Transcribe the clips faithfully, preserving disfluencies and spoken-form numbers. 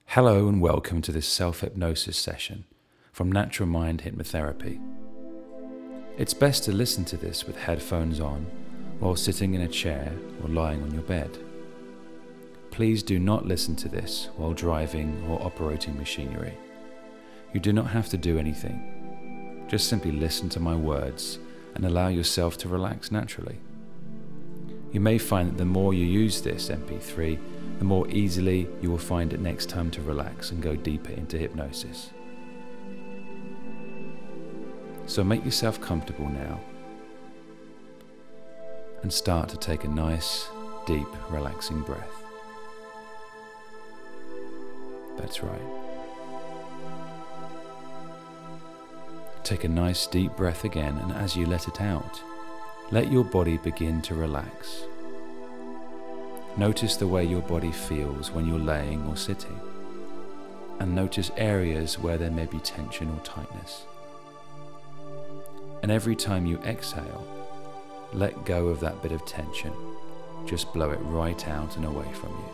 Hello and welcome to this self-hypnosis session from Natural Mind Hypnotherapy. It's best to listen to this with headphones on while sitting in a chair or lying on your bed. Please do not listen to this while driving or operating machinery. You do not have to do anything. Just simply listen to my words and allow yourself to relax naturally. You may find that the more you use this M P three, the more easily you will find it next time to relax and go deeper into hypnosis. So make yourself comfortable now and start to take a nice, deep, relaxing breath. That's right. Take a nice deep breath again, and as you let it out, let your body begin to relax. Notice the way your body feels when you're laying or sitting, and notice areas where there may be tension or tightness. And every time you exhale, let go of that bit of tension. Just blow it right out and away from you.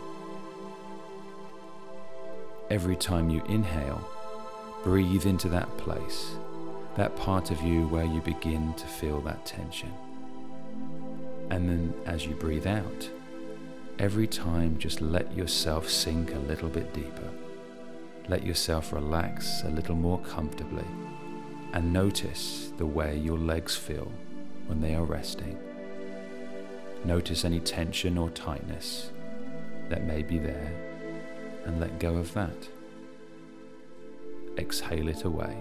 Every time you inhale, breathe into that place, that part of you where you begin to feel that tension. And then as you breathe out, every time just let yourself sink a little bit deeper. Let yourself relax a little more comfortably, and notice the way your legs feel when they are resting. Notice any tension or tightness that may be there, and let go of that. Exhale it away.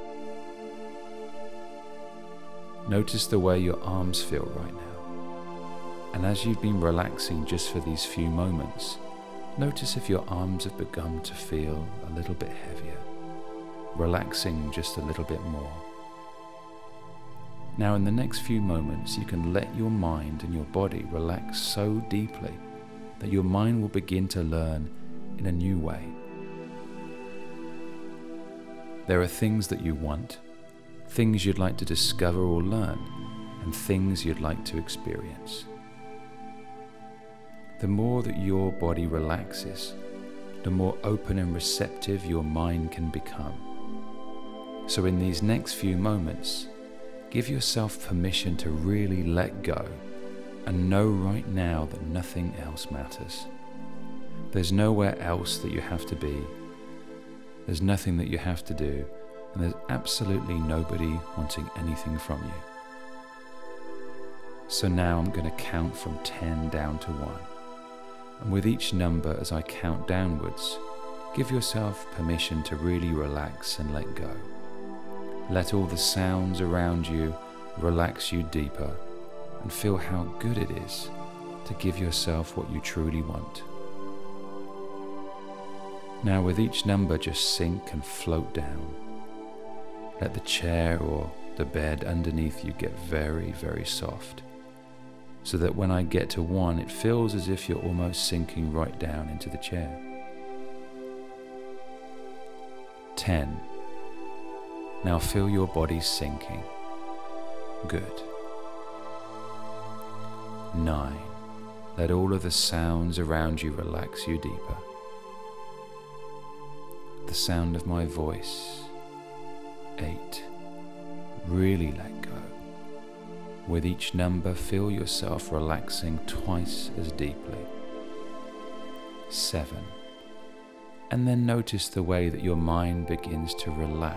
Notice the way your arms feel right now. And as you've been relaxing just for these few moments, notice if your arms have begun to feel a little bit heavier, relaxing just a little bit more. Now in the next few moments, you can let your mind and your body relax so deeply that your mind will begin to learn in a new way. There are things that you want, things you'd like to discover or learn, and things you'd like to experience. The more that your body relaxes, the more open and receptive your mind can become. So in these next few moments, give yourself permission to really let go and know right now that nothing else matters. There's nowhere else that you have to be. There's nothing that you have to do, and there's absolutely nobody wanting anything from you. So now I'm going to count from ten down to one. And with each number as I count downwards, give yourself permission to really relax and let go. Let all the sounds around you relax you deeper, and feel how good it is to give yourself what you truly want. Now with each number, just sink and float down. Let the chair or the bed underneath you get very, very soft, so that when I get to one, it feels as if you're almost sinking right down into the chair. Ten. Now feel your body sinking. Good. Nine. Let all of the sounds around you relax you deeper. The sound of my voice. Eight. Really let go. With each number, feel yourself relaxing twice as deeply. Seven. And then notice the way that your mind begins to relax.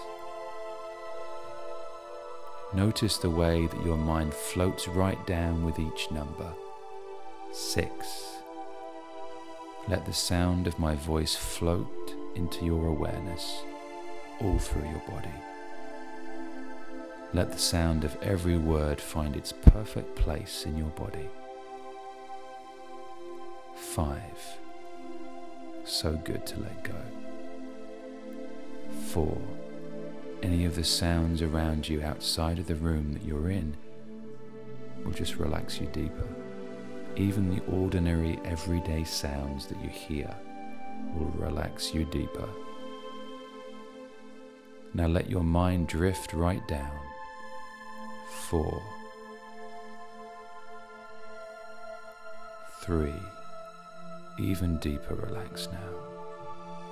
Notice the way that your mind floats right down with each number. Six. Let the sound of my voice float into your awareness, all through your body. Let the sound of every word find its perfect place in your body. Five. So good to let go. Four. Any of the sounds around you outside of the room that you're in will just relax you deeper. Even the ordinary, everyday sounds that you hear will relax you deeper. Now let your mind drift right down. Four, three, even deeper relax now.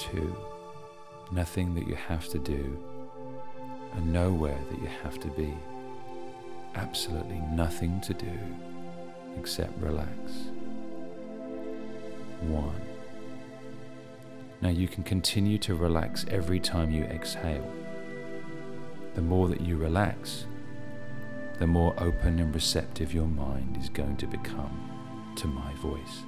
two, nothing that you have to do, and nowhere that you have to be. Absolutely nothing to do except relax. One. Now you can continue to relax every time you exhale. The more that you relax, the more open and receptive your mind is going to become to my voice.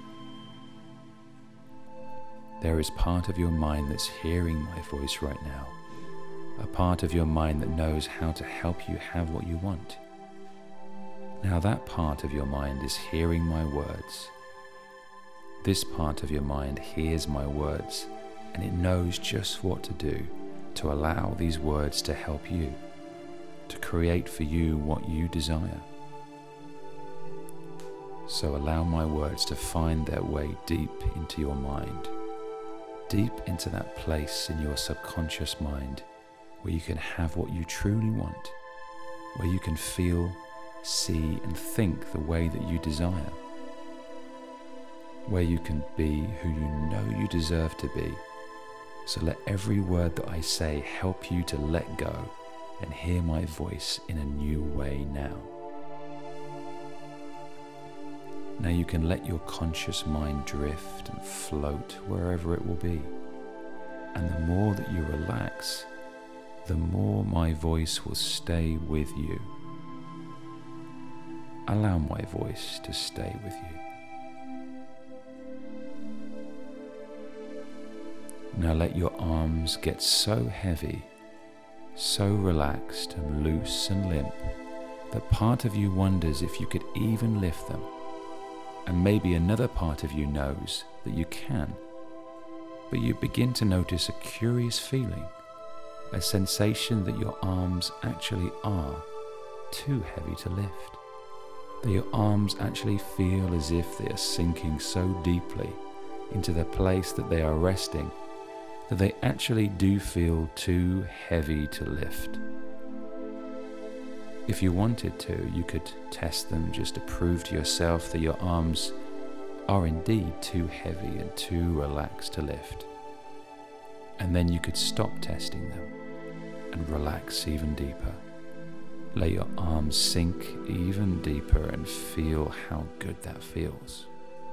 There is part of your mind that's hearing my voice right now, a part of your mind that knows how to help you have what you want. Now that part of your mind is hearing my words. This part of your mind hears my words, and it knows just what to do to allow these words to help you, to create for you what you desire. So allow my words to find their way deep into your mind, deep into that place in your subconscious mind where you can have what you truly want, where you can feel, see and think the way that you desire, where you can be who you know you deserve to be. So let every word that I say help you to let go and hear my voice in a new way now. Now you can let your conscious mind drift and float wherever it will be. And the more that you relax, the more my voice will stay with you. Allow my voice to stay with you. Now let your arms get so heavy, so relaxed and loose and limp, that part of you wonders if you could even lift them. And maybe another part of you knows that you can. But you begin to notice a curious feeling, a sensation that your arms actually are too heavy to lift. That your arms actually feel as if they are sinking so deeply into the place that they are resting, that they actually do feel too heavy to lift. If you wanted to, you could test them just to prove to yourself that your arms are indeed too heavy and too relaxed to lift. And then you could stop testing them and relax even deeper. Let your arms sink even deeper and feel how good that feels.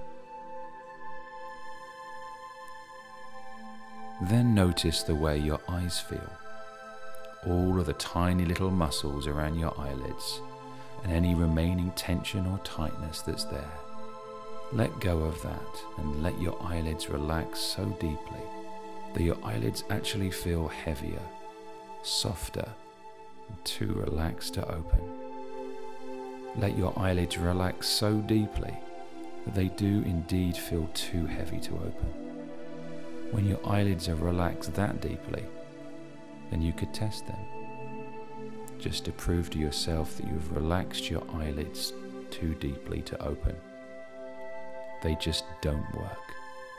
Then notice the way your eyes feel. All of the tiny little muscles around your eyelids and any remaining tension or tightness that's there. Let go of that and let your eyelids relax so deeply that your eyelids actually feel heavier, softer, and too relaxed to open. Let your eyelids relax so deeply that they do indeed feel too heavy to open. When your eyelids are relaxed that deeply, then you could test them, just to prove to yourself that you've relaxed your eyelids too deeply to open. They just don't work.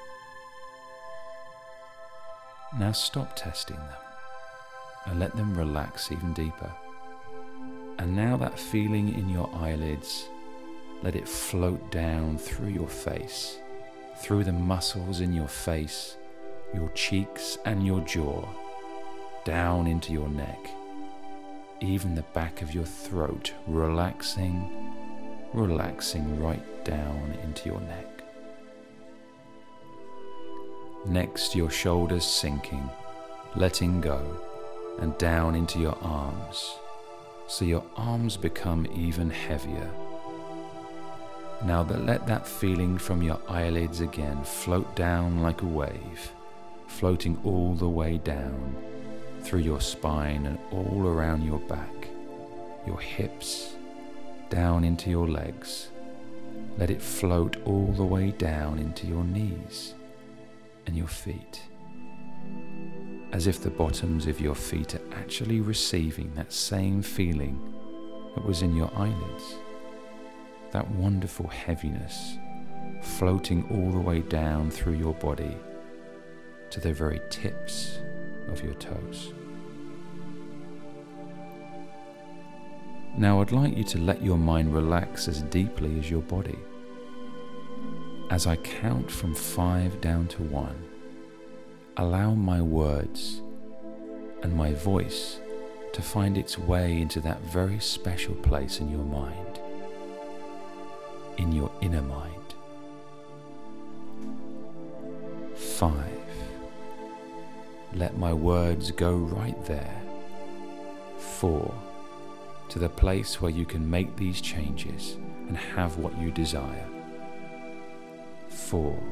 Now stop testing them and let them relax even deeper. And now that feeling in your eyelids, let it float down through your face, through the muscles in your face, your cheeks and your jaw, down into your neck, even the back of your throat, relaxing, relaxing right down into your neck. Next, your shoulders sinking, letting go, and down into your arms, so your arms become even heavier. Now that let that feeling from your eyelids again float down like a wave, floating all the way down, through your spine and all around your back, your hips, down into your legs. Let it float all the way down into your knees and your feet, as if the bottoms of your feet are actually receiving that same feeling that was in your eyelids, that wonderful heaviness floating all the way down through your body to the very tips of your toes. Now I'd like you to let your mind relax as deeply as your body. As I count from five down to one, allow my words and my voice to find its way into that very special place in your mind, in your inner mind. Five. Let my words go right there. Four. To the place where you can make these changes and have what you desire. Four.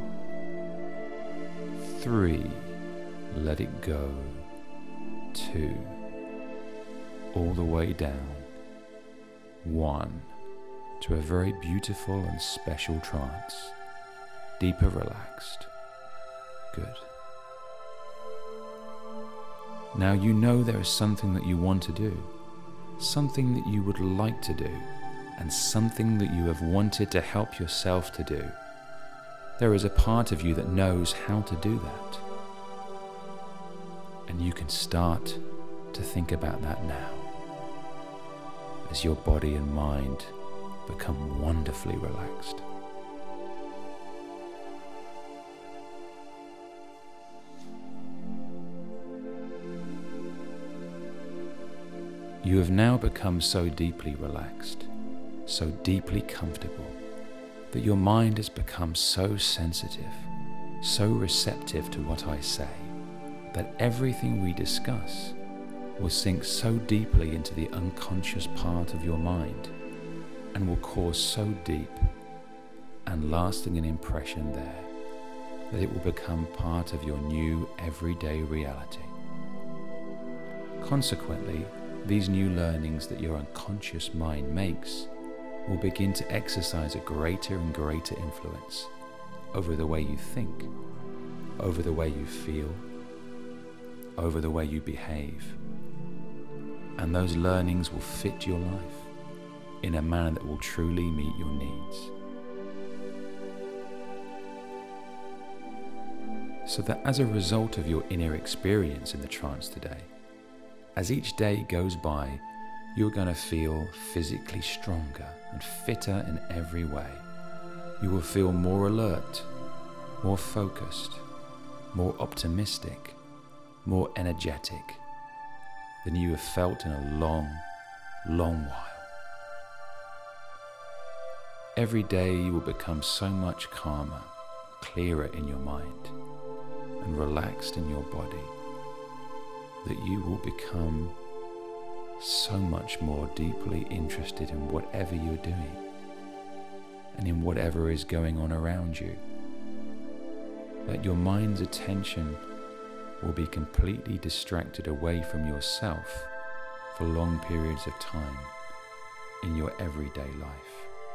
Three. Let it go. Two. All the way down. One. To a very beautiful and special trance. Deeper relaxed. Good. Now you know there is something that you want to do, something that you would like to do, and something that you have wanted to help yourself to do. There is a part of you that knows how to do that. And you can start to think about that now, as your body and mind become wonderfully relaxed. You have now become so deeply relaxed, so deeply comfortable, that your mind has become so sensitive, so receptive to what I say, that everything we discuss will sink so deeply into the unconscious part of your mind and will cause so deep and lasting an impression there that it will become part of your new everyday reality. Consequently, these new learnings that your unconscious mind makes will begin to exercise a greater and greater influence over the way you think, over the way you feel, over the way you behave. And those learnings will fit your life in a manner that will truly meet your needs. So that as a result of your inner experience in the trance today, as each day goes by, you're going to feel physically stronger and fitter in every way. You will feel more alert, more focused, more optimistic, more energetic than you have felt in a long, long while. Every day you will become so much calmer, clearer in your mind, and relaxed in your body, that you will become so much more deeply interested in whatever you're doing and in whatever is going on around you, that your mind's attention will be completely distracted away from yourself for long periods of time in your everyday life.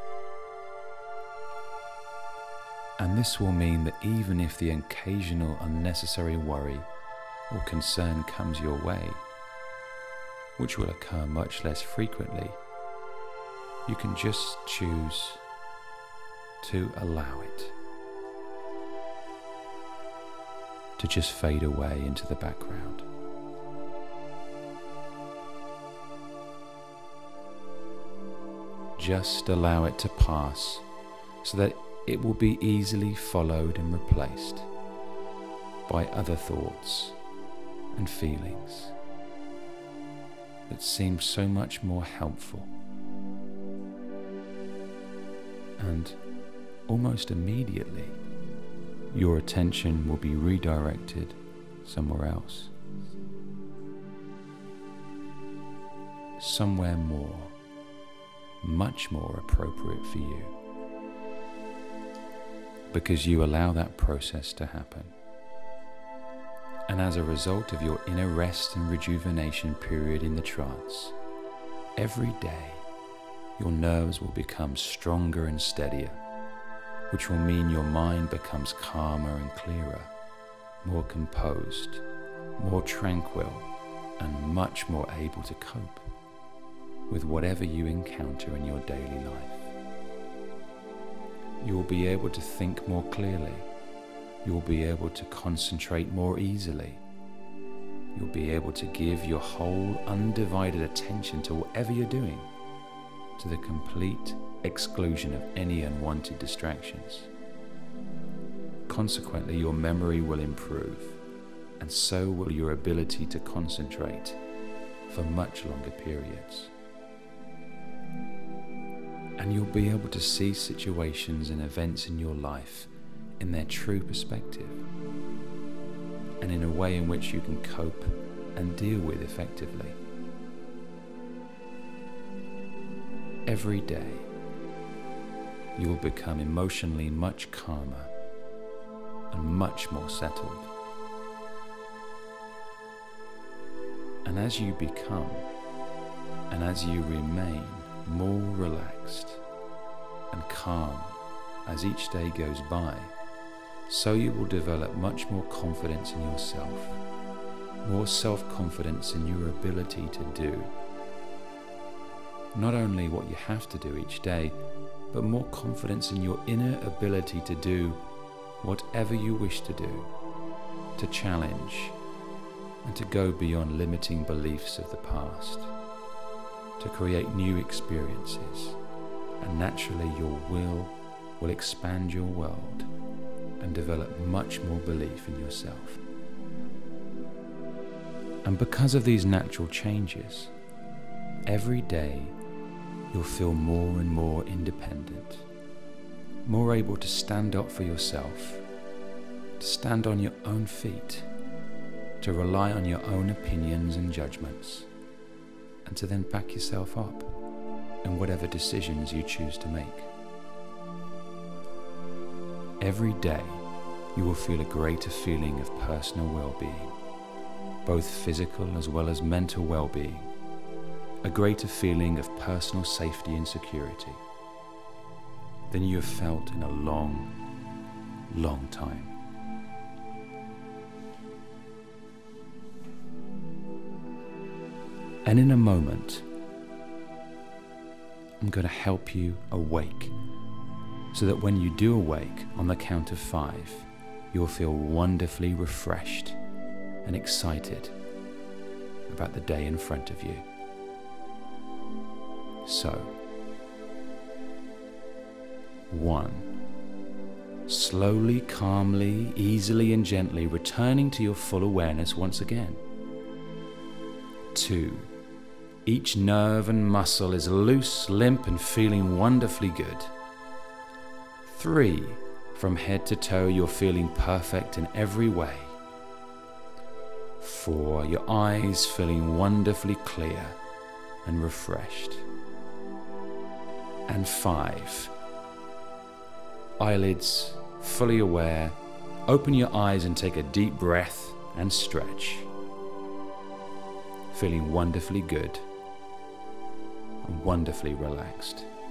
And this will mean that even if the occasional unnecessary worry or concern comes your way, which will occur much less frequently, you can just choose to allow it to just fade away into the background. Just allow it to pass so that it will be easily followed and replaced by other thoughts and feelings that seem so much more helpful. And almost immediately, your attention will be redirected somewhere else, somewhere more, much more appropriate for you, because you allow that process to happen. And as a result of your inner rest and rejuvenation period in the trance, every day your nerves will become stronger and steadier, which will mean your mind becomes calmer and clearer, more composed, more tranquil, and much more able to cope with whatever you encounter in your daily life. You will be able to think more clearly. You will be able to concentrate more easily. You'll be able to give your whole undivided attention to whatever you're doing, to the complete exclusion of any unwanted distractions. Consequently, your memory will improve, and so will your ability to concentrate for much longer periods. And you'll be able to see situations and events in your life in their true perspective, and in a way in which you can cope and deal with effectively. Every day, you will become emotionally much calmer and much more settled. And as you become, and as you remain more relaxed and calm as each day goes by, so you will develop much more confidence in yourself, more self-confidence in your ability to do not only what you have to do each day, but more confidence in your inner ability to do whatever you wish to do, to challenge and to go beyond limiting beliefs of the past, to create new experiences, and naturally your will will expand your world and develop much more belief in yourself. And because of these natural changes, every day you'll feel more and more independent, more able to stand up for yourself, to stand on your own feet, to rely on your own opinions and judgments, and to then back yourself up in whatever decisions you choose to make. Every day, you will feel a greater feeling of personal well-being, both physical as well as mental well-being, a greater feeling of personal safety and security than you have felt in a long, long time. And in a moment, I'm going to help you awake, so that when you do awake on the count of five, you'll feel wonderfully refreshed and excited about the day in front of you. So, one, slowly, calmly, easily and gently returning to your full awareness once again. Two, each nerve and muscle is loose, limp and feeling wonderfully good. Three, from head to toe you're feeling perfect in every way. Four, your eyes feeling wonderfully clear and refreshed. And five, eyelids fully aware, open your eyes and take a deep breath and stretch, feeling wonderfully good and wonderfully relaxed.